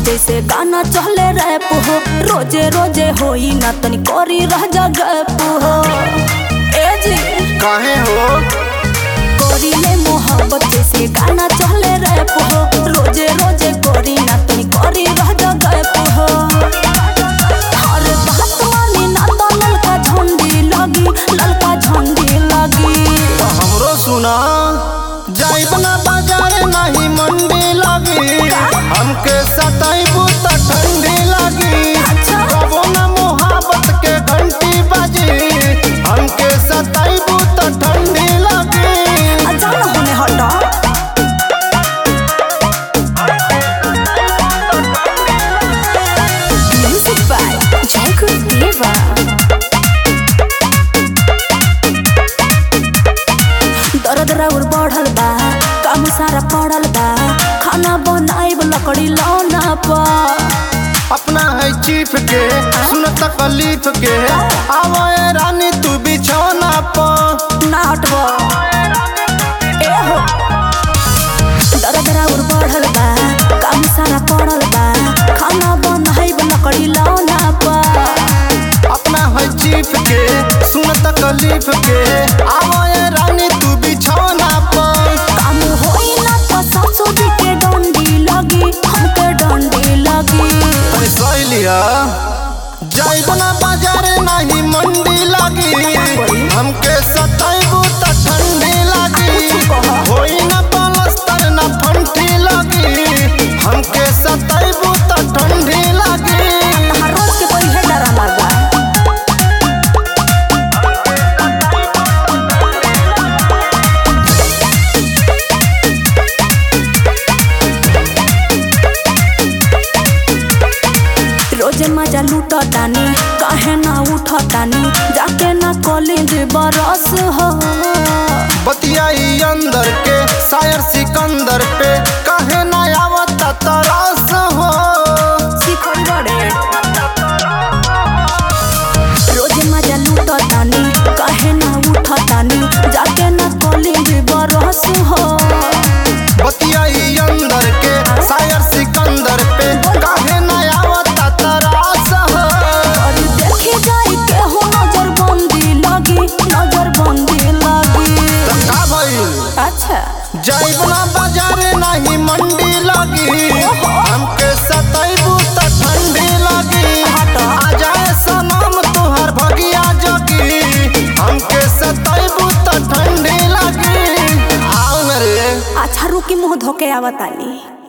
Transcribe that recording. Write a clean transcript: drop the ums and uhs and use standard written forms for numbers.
जैसे गाना चले रैप हो रोजे रोजे होई ना तनी करी रह जा गैप हो। ए जी काहे हो करी ले मोहब्बत जैसे गाना चले रैप हो रोजे रोजे करी ना तनी करी रह जा गैप हो। हर बात वाली ना तो ललका झंडी लगी ललका झंडी लगी। तो हमरो सुना जाइब ना बाजार नहीं मंडी लगी हमके सताइबू त ठंडी लगी। कबो ना मोहब्बत के घंटी बजी हमके सताइबू त ठंडी लगी। अचानक होने हटा म्यूजिक बाय जयकुल देवा। दर्द राउर बढ़ल बा काम सारा पड़ल बा खाना बनाइब लकड़ी लौना पा। अपना है चीफ के सुन तकलीफ के आवे रानी तू बिछौना पर ना हटबो ए हो दर्द राउर बढ़ल बा काम सारा पड़ल बा खाना बनाइब लकड़ी लौना पा। अपना है चीफ के सुन तकलीफ के आवे रानी तू बिछौना पर। काम होई ना तो सासू जी के डंडी लगी हमके डंडी लगी। अरे सही लिया जाइब ना बाजार नहीं मंडी लगी हमके सताइबू त ठंडी लगी। होई ना पलस्तर ना फंटी लगी हमके सताइबू त ठंडी लगी। हर रोज के कोई है डरा लगा रोजे मजा लूट तानी काहे ना उठ तानी जाके ना कॉलेज बरस हो। बतियाई अंदर के शायर सिकंदर पे काहे ना आवत तरस हो। शिखर बड़े रोजे मजा लूट तानी काहे ना उठ तानी जाके ना कॉलेज बरस हो। बतियाई अंदर के शायर सिकंदर पे काहे ना आवत तरस हो। और देखे जाई के हो नजर बंदी लगी नजर बंदी लगी। त का भइल अच्छा जाइब ना बाजार नहीं मंडी लगी हमके सताइबू त ठंडी लगी। आ जाए सनम तुहर भगिया जगी हमके सताइबू त ठंडी लगी। आओ मेरे अच्छा रुकी मुँह धोके आवतानी।